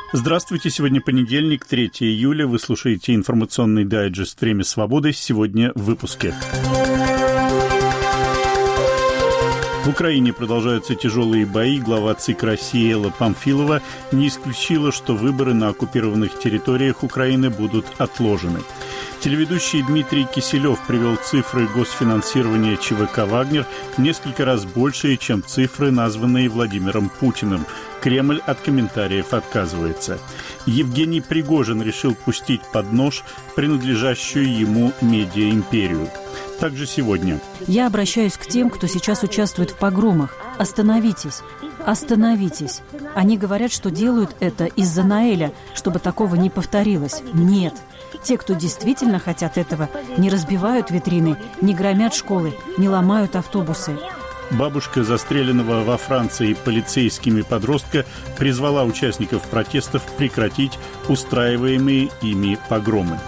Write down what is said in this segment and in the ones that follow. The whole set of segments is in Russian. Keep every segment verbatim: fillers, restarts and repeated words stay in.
Здравствуйте, сегодня понедельник, третьего июля. Вы слушаете информационный дайджест «Время свободы». Сегодня в выпуске. В Украине продолжаются тяжелые бои. Глава ЦИК России Элла Памфилова не исключила, что выборы на оккупированных территориях Украины будут отложены. Телеведущий Дмитрий Киселев привел цифры госфинансирования ЧВК «Вагнер» несколько раз большие, чем цифры, названные Владимиром Путиным. Кремль от комментариев отказывается. Евгений Пригожин решил пустить под нож принадлежащую ему медиаимперию. Также сегодня. Я обращаюсь к тем, кто сейчас участвует в погромах. Остановитесь. Остановитесь. Они говорят, что делают это из-за Наэля, чтобы такого не повторилось. Нет. Те, кто действительно хотят этого, не разбивают витрины, не громят школы, не ломают автобусы. Бабушка застреленного во Франции полицейскими подростка призвала участников протестов прекратить устраиваемые ими погромы.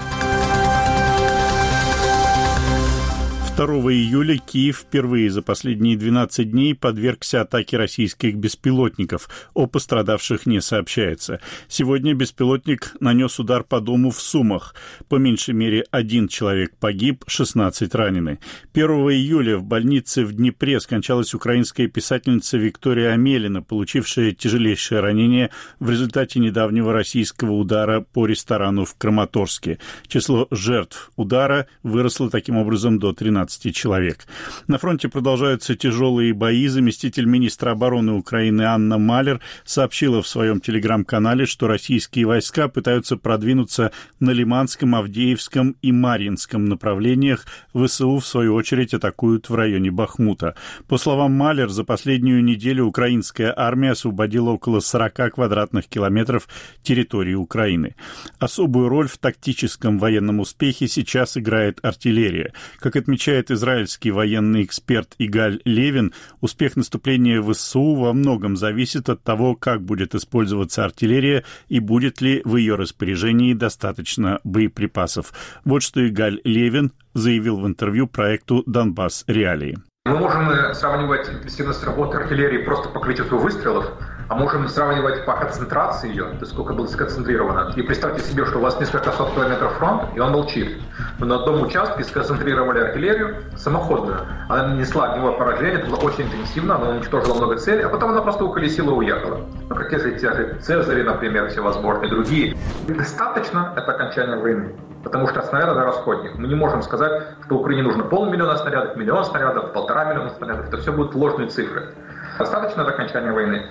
второго июля Киев впервые за последние двенадцать дней подвергся атаке российских беспилотников. О пострадавших не сообщается. Сегодня беспилотник нанес удар по дому в Сумах. По меньшей мере один человек погиб, шестнадцать ранены. первого июля в больнице в Днепре скончалась украинская писательница Виктория Амелина, получившая тяжелейшее ранение в результате недавнего российского удара по ресторану в Краматорске. Число жертв удара выросло таким образом до тринадцати человек. На фронте продолжаются тяжелые бои. Заместитель министра обороны Украины Анна Малер сообщила в своем телеграм-канале, что российские войска пытаются продвинуться на Лиманском, Авдеевском и Марьинском направлениях. ВСУ, в свою очередь, атакуют в районе Бахмута. По словам Малер, за последнюю неделю украинская армия освободила около сорока квадратных километров территории Украины. Особую роль в тактическом военном успехе сейчас играет артиллерия. Как отмечает израильский военный эксперт Игаль Левин, успех наступления ВСУ во многом зависит от того, как будет использоваться артиллерия и будет ли в ее распоряжении достаточно боеприпасов. Вот что Игаль Левин заявил в интервью проекту «Донбасс. Реалии». Мы можем сравнивать интенсивность работы артиллерии просто по количеству выстрелов, а можем сравнивать по концентрации ее, то есть сколько было сконцентрировано. И представьте себе, что у вас несколько сот километров фронт, и он молчит. Мы на одном участке сконцентрировали артиллерию самоходную. Она нанесла огневое поражение, это было очень интенсивно, она уничтожила много целей, а потом она просто уколесила и уехала. Ну, как те же, те же Цезари, например, всевозможные другие. И достаточно — это окончание войны. Потому что снаряды — это расходник. Мы не можем сказать, что Украине нужно полмиллиона снарядов, миллион снарядов, полтора миллиона снарядов. Это все будут ложные цифры. Достаточно до окончания войны.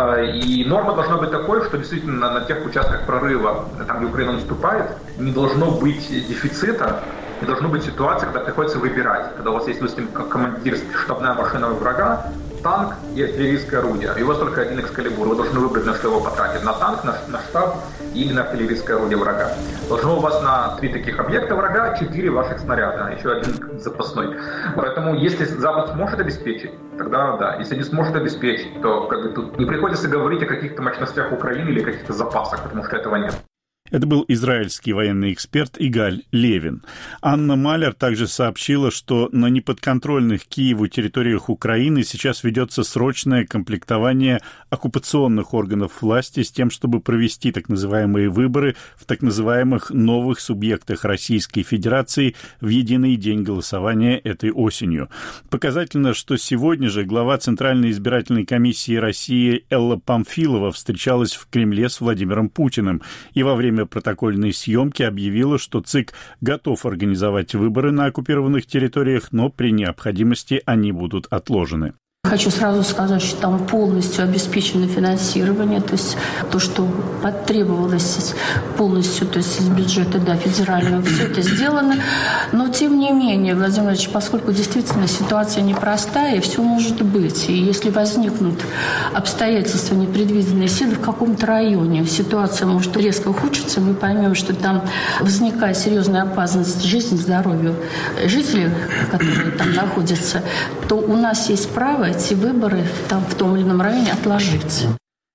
И норма должна быть такой, что действительно на тех участках прорыва, там, где Украина наступает, не должно быть дефицита, не должно быть ситуации, когда приходится выбирать. Когда у вас есть, допустим, командир, штабная машина врага, танк и артиллерийское орудие. И у вас только один экскалибур. Вы должны выбрать, на что его потратить. На танк, на, на штаб или на артиллерийское орудие врага. Должно у вас на три таких объекта врага четыре ваших снаряда, еще один запасной. Поэтому если Запад сможет обеспечить, тогда да. Если не сможет обеспечить, то как бы тут не приходится говорить о каких-то мощностях Украины или каких-то запасах, потому что этого нет. Это был израильский военный эксперт Игаль Левин. Анна Малер также сообщила, что на неподконтрольных Киеву территориях Украины сейчас ведется срочное комплектование оккупационных органов власти с тем, чтобы провести так называемые выборы в так называемых новых субъектах Российской Федерации в единый день голосования этой осенью. Показательно, что сегодня же глава Центральной избирательной комиссии России Элла Памфилова встречалась в Кремле с Владимиром Путиным и во время протокольной съемки объявила, что ЦИК готов организовать выборы на оккупированных территориях, но при необходимости они будут отложены. Хочу сразу сказать, что там полностью обеспечено финансирование, то есть то, что потребовалось полностью, то есть из бюджета, да, федерального, все это сделано. Но, тем не менее, Владимир Владимирович, поскольку действительно ситуация непростая, все может быть. И если возникнут обстоятельства непредвиденные силы в каком-то районе, ситуация может резко ухудшиться, мы поймем, что там возникает серьезная опасность жизни, здоровью жителей, которые там находятся, то у нас есть право эти выборы там, в том или ином районе отложить.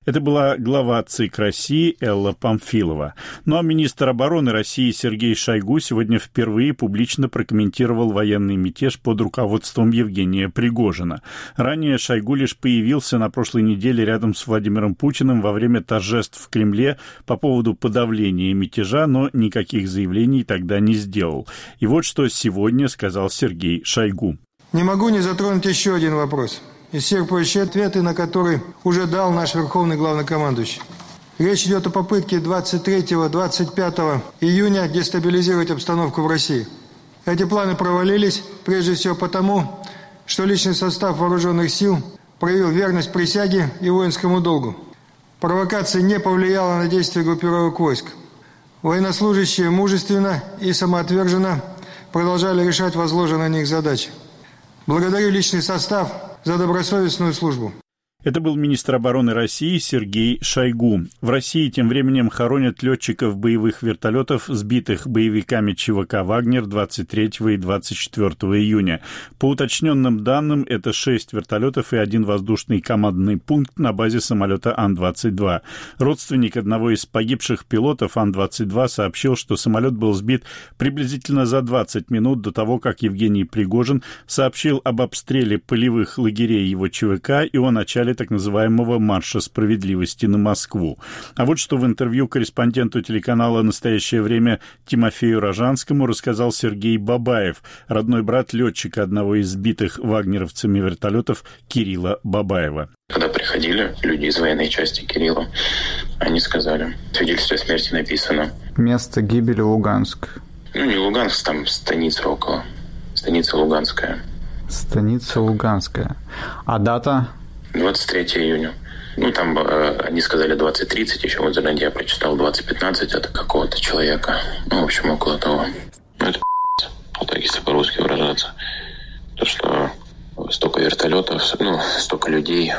Это была глава ЦИК России Элла Памфилова. Ну а министр обороны России Сергей Шойгу сегодня впервые публично прокомментировал военный мятеж под руководством Евгения Пригожина. Ранее Шойгу лишь появился на прошлой неделе рядом с Владимиром Путиным во время торжеств в Кремле по поводу подавления мятежа, но никаких заявлений тогда не сделал. И вот что сегодня сказал Сергей Шойгу. Не могу не затронуть еще один вопрос, исчерпывающие ответы на который уже дал наш верховный главнокомандующий. Речь идет о попытке двадцать третьего — двадцать пятого июня дестабилизировать обстановку в России. Эти планы провалились прежде всего потому, что личный состав вооруженных сил проявил верность присяге и воинскому долгу. Провокация не повлияла на действия группировок войск. Военнослужащие мужественно и самоотверженно продолжали решать возложенные на них задачи. Благодарю личный состав за добросовестную службу. Это был министр обороны России Сергей Шойгу. В России тем временем хоронят летчиков боевых вертолетов, сбитых боевиками ЧВК «Вагнер» двадцать третьего и двадцать четвёртого июня. По уточненным данным, это шесть вертолетов и один воздушный командный пункт на базе самолета Ан двадцать два. Родственник одного из погибших пилотов Ан двадцать два сообщил, что самолет был сбит приблизительно за двадцать минут до того, как Евгений Пригожин сообщил об обстреле полевых лагерей его ЧВК и о начале так называемого «марша справедливости» на Москву. А вот что в интервью корреспонденту телеканала «Настоящее время» Тимофею Рожанскому рассказал Сергей Бабаев, родной брат летчика одного из сбитых вагнеровцами вертолетов Кирилла Бабаева. Когда приходили люди из военной части Кирилла, они сказали, в свидетельстве о смерти написано. Место гибели Луганск. Ну, не Луганск, там станица около. Станица Луганская. Станица Луганская. А дата? двадцать третьего июня. Ну, там э, они сказали двадцать тридцать, еще в интернете я прочитал двадцать пятнадцать от какого-то человека. Ну, в общем, около того. Ну, это вот так, если по-русски выражаться. То, что столько вертолетов, ну, столько людей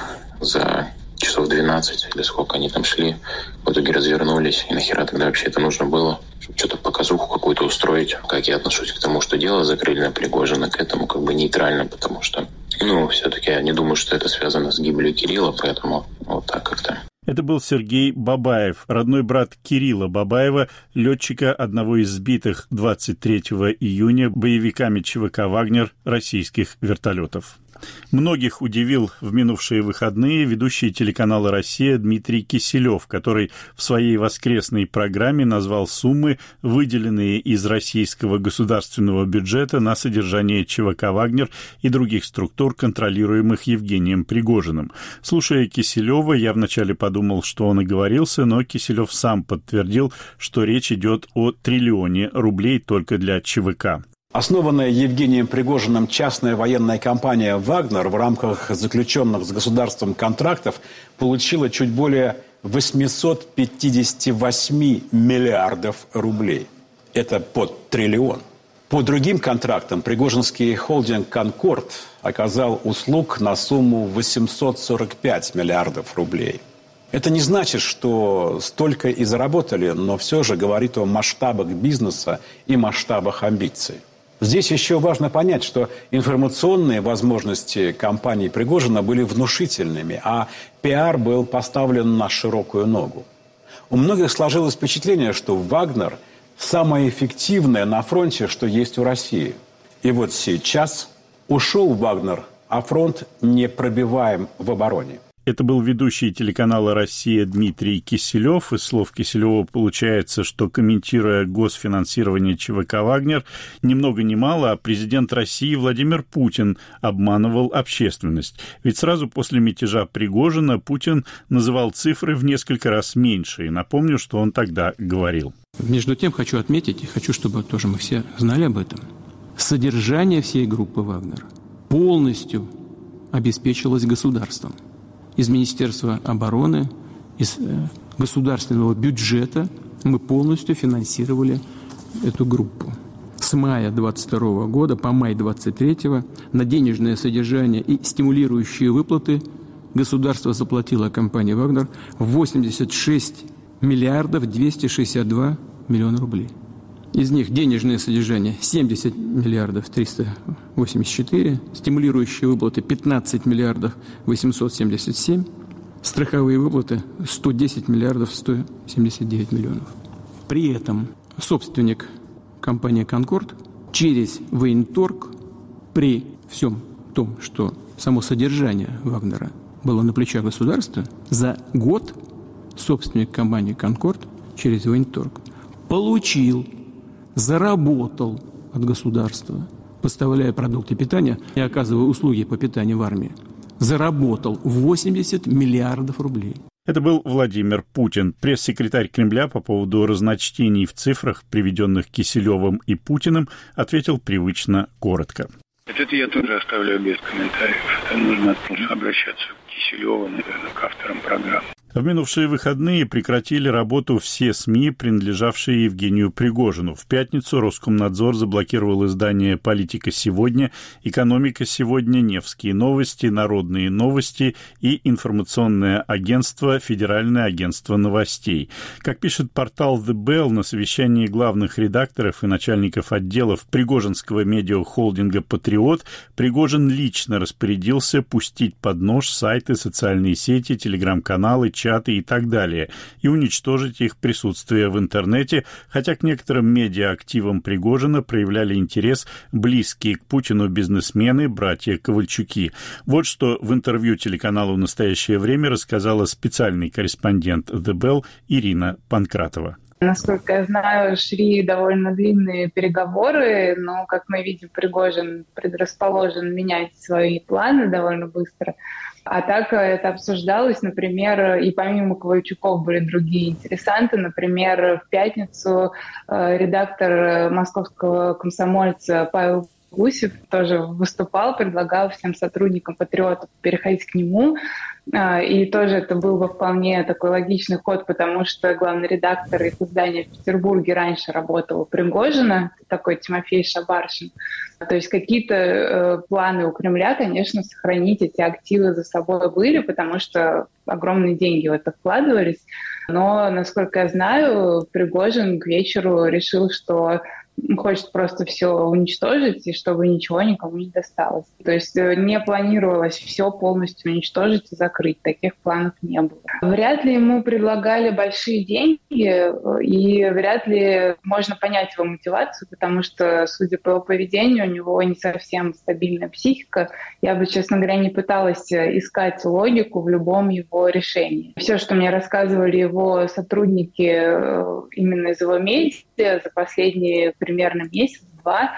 за часов двенадцать, или сколько они там шли, в итоге развернулись. И нахера тогда вообще это нужно было? Чтобы что-то показуху какую-то устроить. Как я отношусь к тому, что дело закрыли на Пригожина, к этому как бы нейтрально, потому что Ну, все-таки я не думаю, что это связано с гибелью Кирилла, поэтому вот так как-то. Это был Сергей Бабаев, родной брат Кирилла Бабаева, летчика одного из сбитых двадцать третьего июня боевиками ЧВК «Вагнер» российских вертолетов. Многих удивил в минувшие выходные ведущий телеканала «Россия» Дмитрий Киселев, который в своей воскресной программе назвал суммы, выделенные из российского государственного бюджета на содержание ЧВК «Вагнер» и других структур, контролируемых Евгением Пригожиным. Слушая Киселева, я вначале подумал, что он оговорился, но Киселев сам подтвердил, что речь идет о триллионе рублей только для ЧВК. Основанная Евгением Пригожиным частная военная компания «Вагнер» в рамках заключенных с государством контрактов получила чуть более восемьсот пятьдесят восемь миллиардов рублей. Это под триллион. По другим контрактам пригожинский холдинг «Конкорд» оказал услуг на сумму восемьсот сорок пять миллиардов рублей. Это не значит, что столько и заработали, но все же говорит о масштабах бизнеса и масштабах амбиций. Здесь еще важно понять, что информационные возможности компании Пригожина были внушительными, а пиар был поставлен на широкую ногу. У многих сложилось впечатление, что «Вагнер» самое эффективное на фронте, что есть у России. И вот сейчас ушел «Вагнер», а фронт не пробиваем в обороне. Это был ведущий телеканала «Россия» Дмитрий Киселев. Из слов Киселева получается, что, комментируя госфинансирование ЧВК «Вагнер», ни много ни мало, а президент России Владимир Путин обманывал общественность. Ведь сразу после мятежа Пригожина Путин называл цифры в несколько раз меньше. И напомню, что он тогда говорил. Между тем хочу отметить, и хочу, чтобы тоже мы все знали об этом, содержание всей группы «Вагнер» полностью обеспечилось государством. Из Министерства обороны, из государственного бюджета мы полностью финансировали эту группу. С мая двадцать второго года по май двадцать третьего на денежное содержание и стимулирующие выплаты государство заплатило компании «Вагнер» восемьдесят шесть миллиардов двести шестьдесят два миллиона рублей. Из них денежное содержание семьдесят миллиардов триста восемьдесят четыре, стимулирующие выплаты пятнадцать миллиардов восемьсот семьдесят семь, страховые выплаты сто десять миллиардов сто семьдесят девять миллионов. При этом собственник компании «Конкорд» через военторг при всем том, что само содержание Вагнера было на плечах государства, за год собственник компании «Конкорд» через военторг получил, заработал от государства, поставляя продукты питания и оказывая услуги по питанию в армии, заработал восемьдесят миллиардов рублей. Это был Владимир Путин. Пресс-секретарь Кремля по поводу разночтений в цифрах, приведенных Киселевым и Путиным, ответил привычно коротко. Это я тоже оставляю без комментариев. Это нужно обращаться к Киселеву, наверное, к авторам программы. В минувшие выходные прекратили работу все СМИ, принадлежавшие Евгению Пригожину. В пятницу Роскомнадзор заблокировал издания «Политика сегодня», «Экономика сегодня», «Невские новости», «Народные новости» и информационное агентство «Федеральное агентство новостей». Как пишет портал The Bell, на совещании главных редакторов и начальников отделов пригожинского медиахолдинга «Патриот» Пригожин лично распорядился пустить под нож сайты, социальные сети, телеграм-каналы, чаты и так далее, и уничтожить их присутствие в интернете, хотя к некоторым медиа-активам Пригожина проявляли интерес близкие к Путину бизнесмены, братья Ковальчуки. Вот что в интервью телеканалу «Настоящее время» рассказала специальный корреспондент The Bell Ирина Панкратова. Насколько я знаю, шли довольно длинные переговоры, но, как мы видим, Пригожин предрасположен менять свои планы довольно быстро. А так это обсуждалось, например, и помимо Ковальчуков были другие интересанты. Например, в пятницу редактор московского «Комсомольца» Павел Гусев тоже выступал, предлагал всем сотрудникам «Патриотов» переходить к нему. И тоже это был бы вполне такой логичный ход, потому что главный редактор их издания в Петербурге раньше работал у Пригожина, такой Тимофей Шабаршин. То есть какие-то э, планы у Кремля, конечно, сохранить эти активы за собой были, потому что огромные деньги в это вкладывались. Но, насколько я знаю, Пригожин к вечеру решил, что хочет просто все уничтожить, и чтобы ничего никому не досталось. То есть не планировалось все полностью уничтожить и закрыть. Таких планов не было. Вряд ли ему предлагали большие деньги, и вряд ли можно понять его мотивацию, потому что, судя по его поведению, у него не совсем стабильная психика. Я бы, честно говоря, не пыталась искать логику в любом его решении. Все, что мне рассказывали его сотрудники именно из его медиа за последние примерно месяц-два,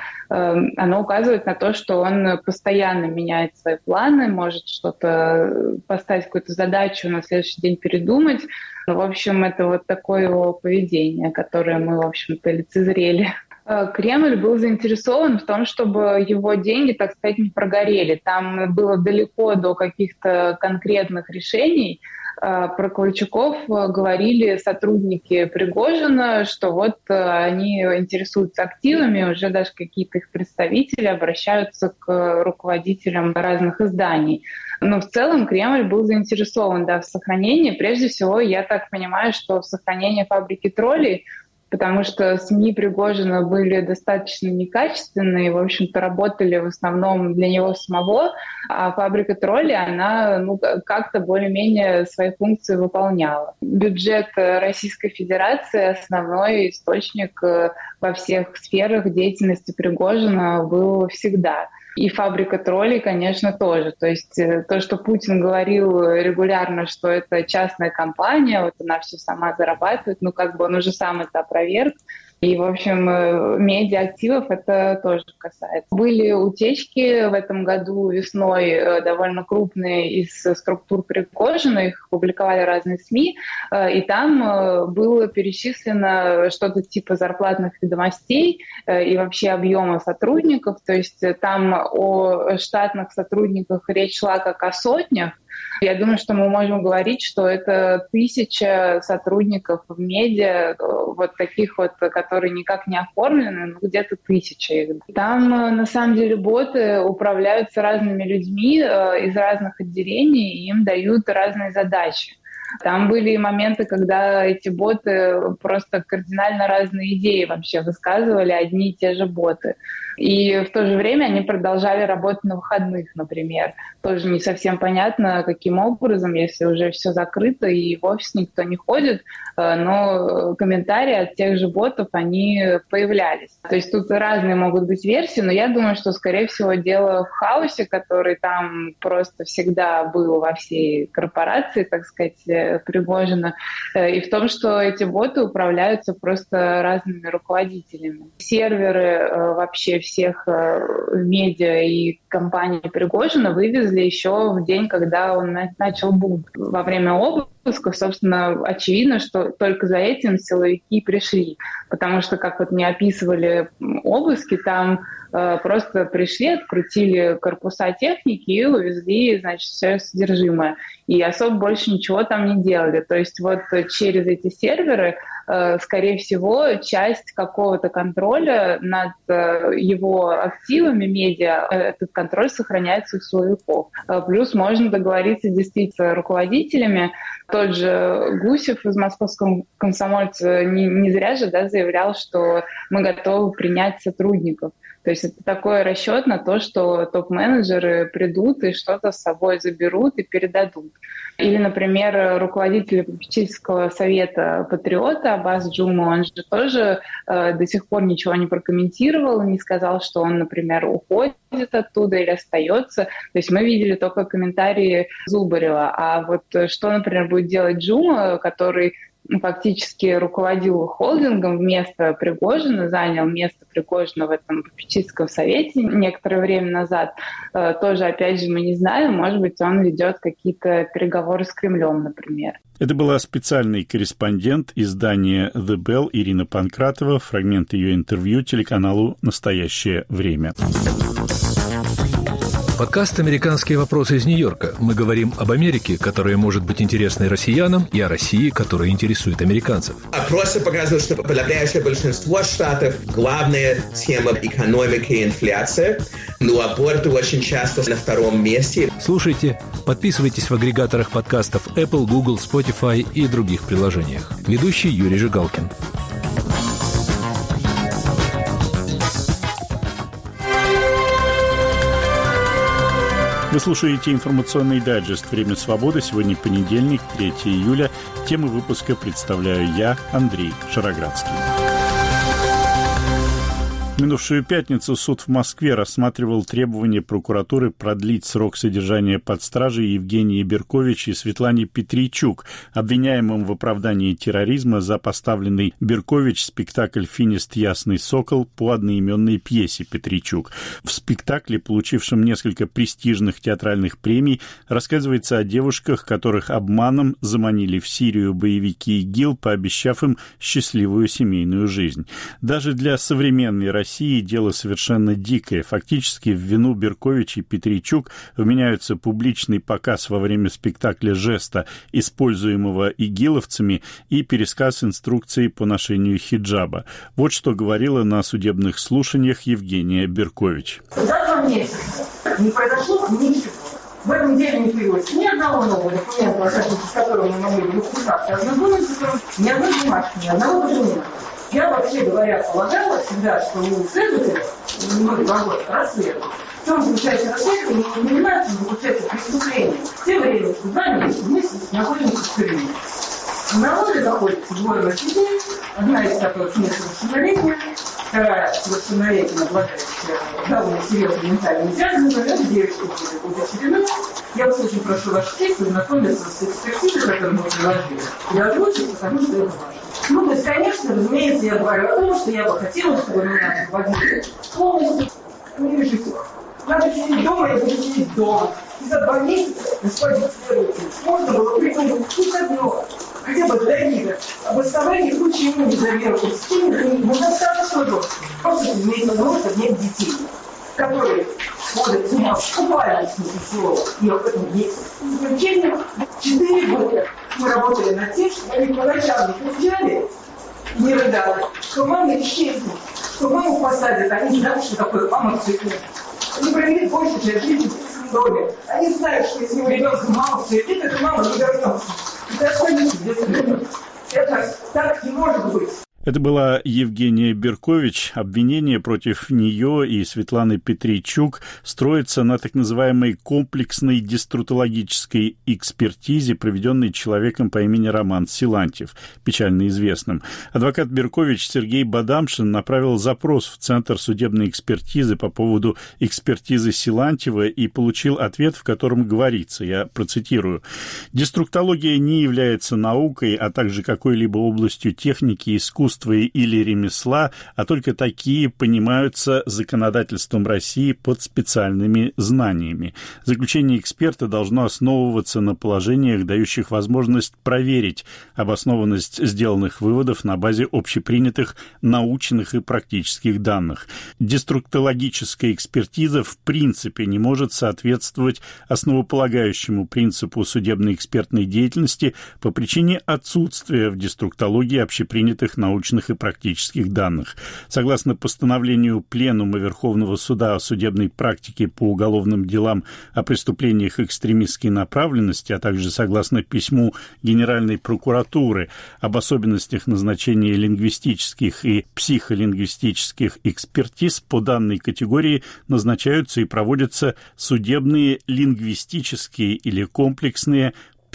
оно указывает на то, что он постоянно меняет свои планы, может что-то поставить, какую-то задачу, на следующий день передумать. В общем, это вот такое его поведение, которое мы, в общем-то, лицезрели. Кремль был заинтересован в том, чтобы его деньги, так сказать, не прогорели. Там было далеко до каких-то конкретных решений. Про Ковальчуков говорили сотрудники Пригожина, что вот они интересуются активами, уже даже какие-то их представители обращаются к руководителям разных изданий. Но в целом Кремль был заинтересован, да, в сохранении. Прежде всего, я так понимаю, что в сохранении фабрики троллей, потому что СМИ Пригожина были достаточно некачественные, в общем-то, работали в основном для него самого, а фабрика троллей, она ну, как-то более-менее свои функции выполняла. Бюджет Российской Федерации — основной источник во всех сферах деятельности Пригожина был всегда. И фабрика троллей, конечно, тоже. То есть то, что Путин говорил регулярно, что это частная компания, вот она все сама зарабатывает, ну как бы он уже сам это опроверг. И, в общем, медиа-активов это тоже касается. Были утечки в этом году весной довольно крупные из структур Пригожина, их публиковали разные СМИ, и там было перечислено что-то типа зарплатных ведомостей и вообще объема сотрудников. То есть там о штатных сотрудниках речь шла как о сотнях. Я думаю, что мы можем говорить, что это тысяча сотрудников в медиа, вот таких вот, которые никак не оформлены, ну где-то тысяча их. Там, на самом деле, боты управляются разными людьми из разных отделений, и им дают разные задачи. Там были моменты, когда эти боты просто кардинально разные идеи вообще высказывали, одни и те же боты. И в то же время они продолжали работать на выходных, например. Тоже не совсем понятно, каким образом, если уже все закрыто и в офис никто не ходит, но комментарии от тех же ботов, они появлялись. То есть тут разные могут быть версии, но я думаю, что, скорее всего, дело в хаосе, который там просто всегда был во всей корпорации, так сказать, Пригожина, и в том, что эти боты управляются просто разными руководителями. Серверы вообще всех медиа и компаний Пригожина вывезли еще в день, когда он начал бунт. Во время обысков, собственно, очевидно, что только за этим силовики пришли. Потому что, как вот мне описывали обыски, там э, просто пришли, открутили корпуса техники и увезли, значит, все содержимое. И особо больше ничего там не делали. То есть вот через эти серверы, э, скорее всего, часть какого-то контроля над э, его активами медиа, э, этот контроль сохраняется у силовиков. Э, плюс можно договориться действительно с руководителями. Тот же Гусев из Московского комсомольца не, не зря же, да, заявлял, что мы готовы принять сотрудников. То есть это такой расчет на то, что топ-менеджеры придут и что-то с собой заберут и передадут. Или, например, руководитель попечительского совета «Патриота» Аббас Джума, он же тоже э, до сих пор ничего не прокомментировал, не сказал, что он, например, уходит оттуда или остается. То есть мы видели только комментарии Зубарева. А вот что, например, будет делать Джума, который фактически руководил холдингом вместо Пригожина, занял место Пригожина в этом попечительском совете некоторое время назад. Тоже, опять же, мы не знаем. Может быть, он ведет какие-то переговоры с Кремлем, например. Это была специальный корреспондент издания The Bell Ирина Панкратова. Фрагмент ее интервью телеканалу «Настоящее время». Подкаст «Американские вопросы» из Нью-Йорка. Мы говорим об Америке, которая может быть интересной россиянам, и о России, которая интересует американцев. Опросы показывают, что подавляющее большинство штатов главная тема экономики и инфляция, но аборты очень часто на втором месте. Слушайте, подписывайтесь в агрегаторах подкастов Apple, Google, Spotify и других приложениях. Ведущий Юрий Жигалкин. Вы слушаете информационный дайджест «Время свободы». Сегодня понедельник, третьего июля. Тему выпуска представляю я, Андрей Шароградский. В минувшую пятницу суд в Москве рассматривал требования прокуратуры продлить срок содержания под стражей Евгении Беркович и Светлане Петричук, обвиняемым в оправдании терроризма за поставленный Беркович спектакль «Финист. Ясный сокол» по одноименной пьесе Петричук. В спектакле, получившем несколько престижных театральных премий, рассказывается о девушках, которых обманом заманили в Сирию боевики ИГИЛ, пообещав им счастливую семейную жизнь. Даже для современной России России дело совершенно дикое. Фактически в вину Беркович и Петричук вменяются публичный показ во время спектакля жеста, используемого игиловцами, и пересказ инструкции по ношению хиджаба. Вот что говорила на судебных слушаниях Евгения Беркович. За два месяца не произошло ничего. В этом деле не появилось ни одного нового документа, с которым мы могли бы подписаться, ознакомиться, ни одной бумажки, ни одного документа. Я, вообще говоря, полагала всегда, что у следователя многие годы расследуют. В чем заключается расследование, не понимается, заключается преступление. В те время, что два месяца мы находимся в тюрьме. На воле находится двое лошадей, одна из которых несовершеннолетняя, вторая совершеннолетняя, обладающая довольно серьезной ментальной диагнозом, эта девочка будет удочерена. Я вас очень прошу вашу честь ознакомиться с экспертизой, которую мы приложили, и озвучить, потому что это важно. Ну, то есть, конечно, разумеется, я говорю о том, что я бы хотела, чтобы меня освободили полностью. Не решите. Надо сидеть дома, я буду сидеть дома. И за два месяца, господин следователь, можно было придумать хоть одно, хотя бы для вида, обоснование почему не замерзли. С теми, ну, достаточно жестко. Просто иметь возможность обнять детей, которые ходят с ума в буквальном смысле слова. И об этом есть заключение. Четыре года мы работали над тем, что они по ночам не кричали, не рыдали, что мама исчезнет, что маму посадят. Они знают, что такое мама цветет. Они провели большую часть жизни в детском доме. Они знают, что если у ребенка мама цветет, эта мама не вернется. Это так не может быть. Это была Евгения Беркович. Обвинение против нее и Светланы Петричук строится на так называемой комплексной деструтологической экспертизе, проведенной человеком по имени Роман Силантьев, печально известным. Адвокат Беркович Сергей Бадамшин направил запрос в Центр судебной экспертизы по поводу экспертизы Силантьева и получил ответ, в котором говорится, я процитирую: «Деструктология не является наукой, а также какой-либо областью техники, искусства или ремесла, а только такие понимаются законодательством России под специальными знаниями. Заключение эксперта должно основываться на положениях, дающих возможность проверить обоснованность сделанных выводов на базе общепринятых научных и практических данных. Деструктологическая экспертиза в принципе не может соответствовать основополагающему принципу судебно-экспертной деятельности по причине отсутствия в деструктологии общепринятых научных научных и практических данных. Согласно постановлению Пленума Верховного суда о судебной практике по уголовным делам о преступлениях экстремистской направленности, а также согласно письму Генеральной прокуратуры об особенностях назначения лингвистических и психолингвистических экспертиз, по данной категории назначаются и проводятся судебные лингвистические или комплексные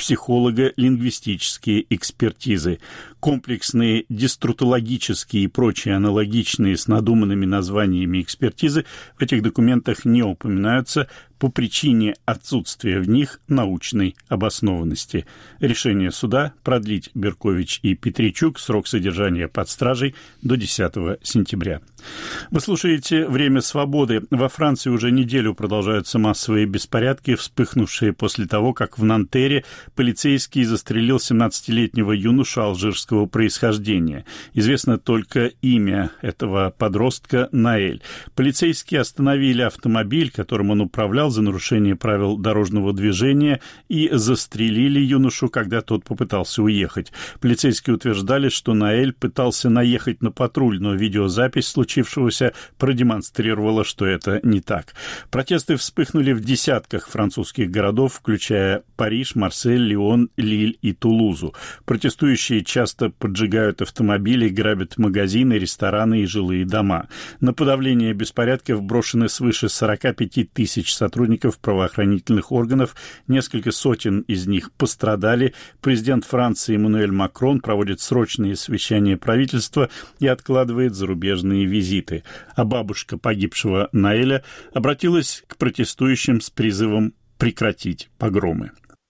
психолого-лингвистические экспертизы. Комплексные деструтологические и прочие аналогичные с надуманными названиями экспертизы в этих документах не упоминаются по причине отсутствия в них научной обоснованности. Решение суда продлить Беркович и Петричук срок содержания под стражей до десятого сентября. Вы слушаете «Время свободы». Во Франции уже неделю продолжаются массовые беспорядки, вспыхнувшие после того, как в Нантере полицейский застрелил семнадцатилетнего юношу алжирского происхождения. Известно только имя этого подростка — Наэль. Полицейские остановили автомобиль, которым он управлял, за нарушение правил дорожного движения, и застрелили юношу, когда тот попытался уехать. Полицейские утверждали, что Наэль пытался наехать на патруль, но видеозапись случившегося продемонстрировала, что это не так. Протесты вспыхнули в десятках французских городов, включая Париж, Марсель, Лион, Лиль и Тулузу. Протестующие часто поджигают автомобили, грабят магазины, рестораны и жилые дома. На подавление беспорядков брошены свыше сорок пять тысяч сотрудников правоохранительных органов, несколько сотен из них пострадали. Президент Франции Эммануэль Макрон проводит срочные совещания правительства и откладывает зарубежные визиты. А бабушка погибшего Наэля обратилась к протестующим с призывом прекратить погромы.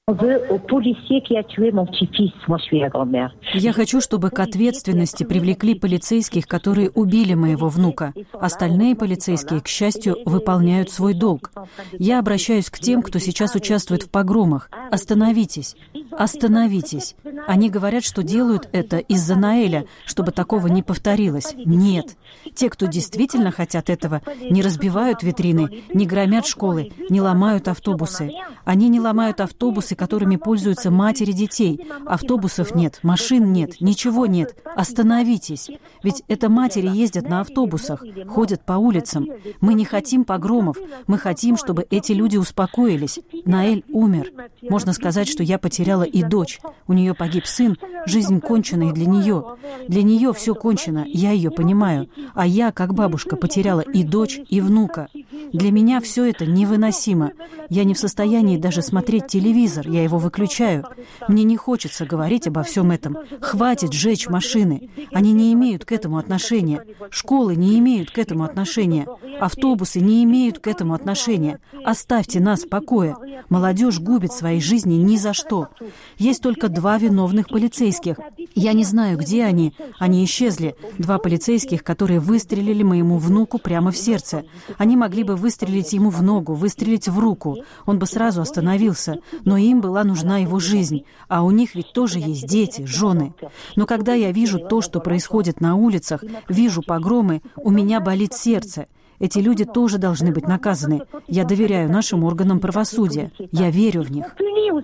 Я хочу, чтобы к ответственности привлекли полицейских, которые убили моего внука. Остальные полицейские, к счастью, выполняют свой долг. Я обращаюсь к тем, кто сейчас участвует в погромах. Остановитесь. Остановитесь. Они говорят, что делают это из-за Наэля, чтобы такого не повторилось. Нет. Те, кто действительно хотят этого, не разбивают витрины, не громят школы, не ломают автобусы. Они не ломают автобусы, которыми пользуются матери детей. Автобусов нет, машин нет, ничего нет. Остановитесь. Ведь это матери ездят на автобусах, ходят по улицам. Мы не хотим погромов. Мы хотим, чтобы эти люди успокоились. Наэль умер. Можно сказать, что я потеряла и дочь. У нее погиб сын. Жизнь кончена и для нее. Для нее все кончено, я ее понимаю. А я, как бабушка, потеряла и дочь, и внука. Для меня все это невыносимо. Я не в состоянии даже смотреть телевизор, я его выключаю. Мне не хочется говорить обо всем этом. Хватит сжечь машины. Они не имеют к этому отношения. Школы не имеют к этому отношения. Автобусы не имеют к этому отношения. Оставьте нас в покое. Молодежь губит свои жизни ни за что. Есть только два виновных полицейских. Я не знаю, где они. Они исчезли. Два полицейских, которые выстрелили моему внуку прямо в сердце. Они могли бы выстрелить ему в ногу, выстрелить в руку. Он бы сразу остановился. Но им была нужна его жизнь. А у них ведь тоже есть дети, жены. Но когда я вижу то, что происходит на улицах, вижу погромы, у меня болит сердце. Эти люди тоже должны быть наказаны. Я доверяю нашим органам правосудия. Я верю в них.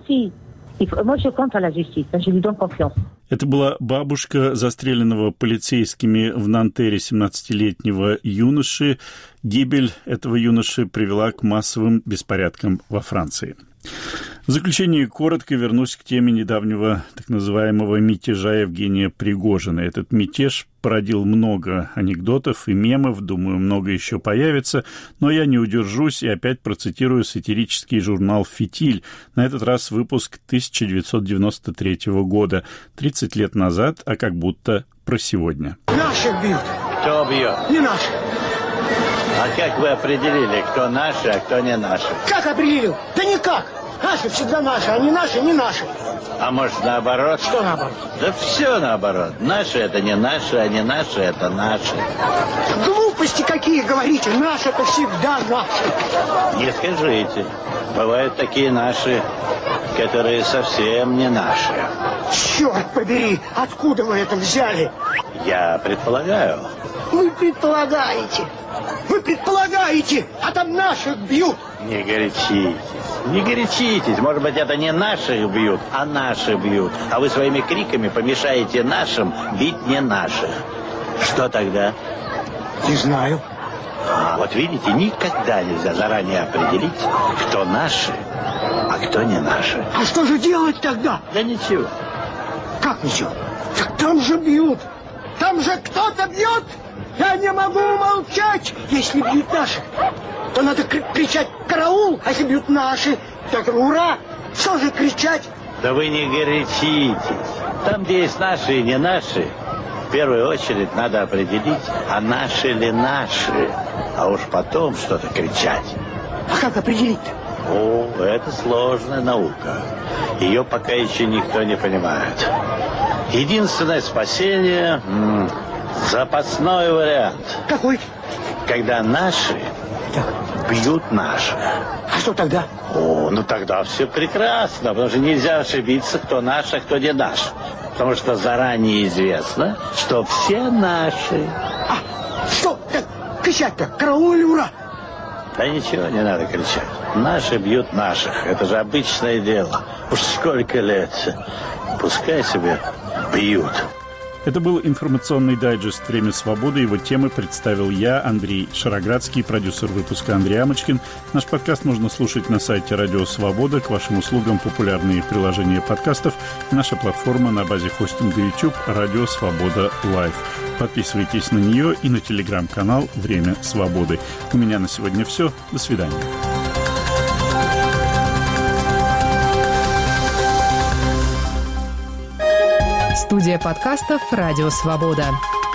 Это была бабушка застреленного полицейскими в Нантере семнадцатилетнего юноши. Гибель этого юноши привела к массовым беспорядкам во Франции. В заключение коротко вернусь к теме недавнего так называемого мятежа Евгения Пригожина. Этот мятеж породил много анекдотов и мемов, думаю, много еще появится, но я не удержусь и опять процитирую сатирический журнал «Фитиль», на этот раз выпуск тысяча девятьсот девяносто третьего года, тридцать лет назад, а как будто про сегодня. Наших бьют. Кто бьет? Не наши. А как вы определили, кто наши, а кто не наши? Как определил? Да никак. Наши всегда наши, а не наши, не наши. А может, наоборот? Что наоборот? Да все наоборот. Наши это не наши, а не наши это наши. Глупости какие говорите. Наши это всегда наши. Не скажите. Бывают такие наши, которые совсем не наши. Черт побери, откуда вы это взяли? Я предполагаю. Вы предполагаете. Вы предполагаете, а там наших бьют. Не горячитесь, не горячитесь. Может быть, это не наших бьют, а наши бьют. А вы своими криками помешаете нашим бить не наших. Что тогда? Не знаю. А, вот видите, никогда нельзя заранее определить, кто наши, а кто не наши. А что же делать тогда? Да ничего. Как ничего? Так там же бьют. Там же кто-то бьет. Я не могу молчать. Если бьют наши, то надо кричать «караул», а если бьют наши, так «ура». Что же кричать? Да вы не горячитесь. Там, где есть наши и не наши, в первую очередь надо определить, а наши ли наши, а уж потом что-то кричать. А как определить? О, это сложная наука. Ее пока еще никто не понимает. Единственное спасение м- – запасной вариант. Какой? Когда наши бьют наших. А что тогда? О, ну тогда все прекрасно, потому что нельзя ошибиться, кто наш, а кто не наш. Потому что заранее известно, что все наши. А что так кричать-то? Караул, ура! Да ничего не надо кричать. Наши бьют наших. Это же обычное дело. Уж сколько лет. Пускай себе бьют. Это был информационный дайджест «Время свободы». Его темы представил я, Андрей Шароградский, продюсер выпуска Андрей Амочкин. Наш подкаст можно слушать на сайте «Радио Свобода». К вашим услугам популярные приложения подкастов. Наша платформа на базе хостинга YouTube «Радио Свобода Лайв». Подписывайтесь на нее и на телеграм-канал «Время свободы». У меня на сегодня все. До свидания. Студия подкастов «Радио Свобода».